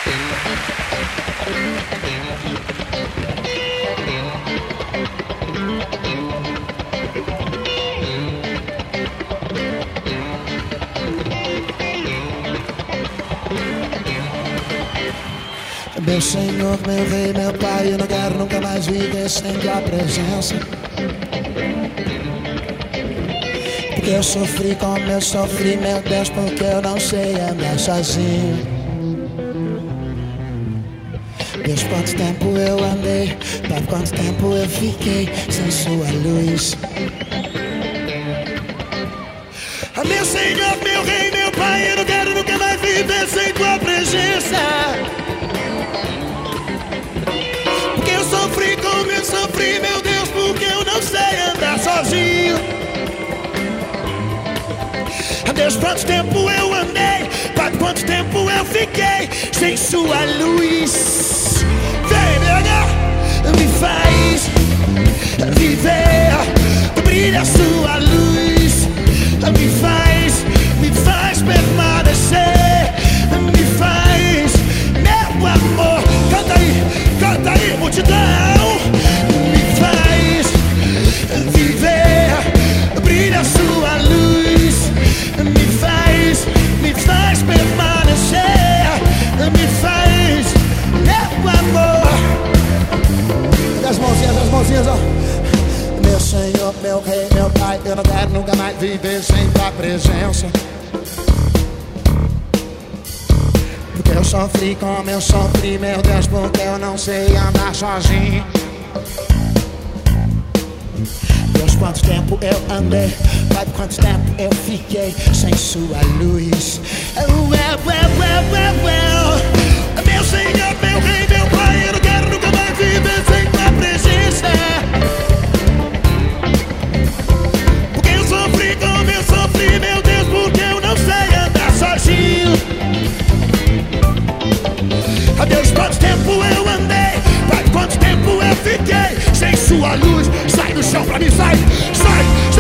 Meu Senhor, meu Rei, meu Pai, eu não quero nunca mais viver sem tua presença. Porque eu sofri como eu sofri, meu Deus, porque eu não sei andar sozinho. Deus, quanto tempo eu andei, Pai, quanto tempo eu fiquei sem sua luz. Meu Senhor, meu Rei, meu Pai, eu não quero nunca mais viver sem tua presença. Porque eu sofri como eu sofri, meu Deus, porque eu não sei andar sozinho. Deus, quanto tempo eu andei, Pai, quanto tempo eu fiquei sem sua luz. Vem, BH, me faz viver, brilha sua luz. Me faz permanecer, me faz, meu amor. Canta aí, multidão. Me faz viver, brilha sua luz. Me faz permanecer, me faz, meu amor. Das mãozinhas, ó. Meu Senhor, meu Rei, meu Pai, eu não quero nunca mais viver sem tua presença. Porque eu sofri como eu sofri, meu Deus, porque eu não sei andar sozinho. Deus, quanto tempo eu andei, Pai, quanto tempo eu fiquei sem sua luz. Meu Senhor, meu Rei, meu Pai, eu não quero nunca mais viver sem tua presença. Porque eu sofri como eu sofri, meu Deus, porque eu não sei andar sozinho. Deus, quanto tempo eu andei, Pai, quanto tempo eu fiquei sem sua luz. Sai do chão pra mim, sai, sai.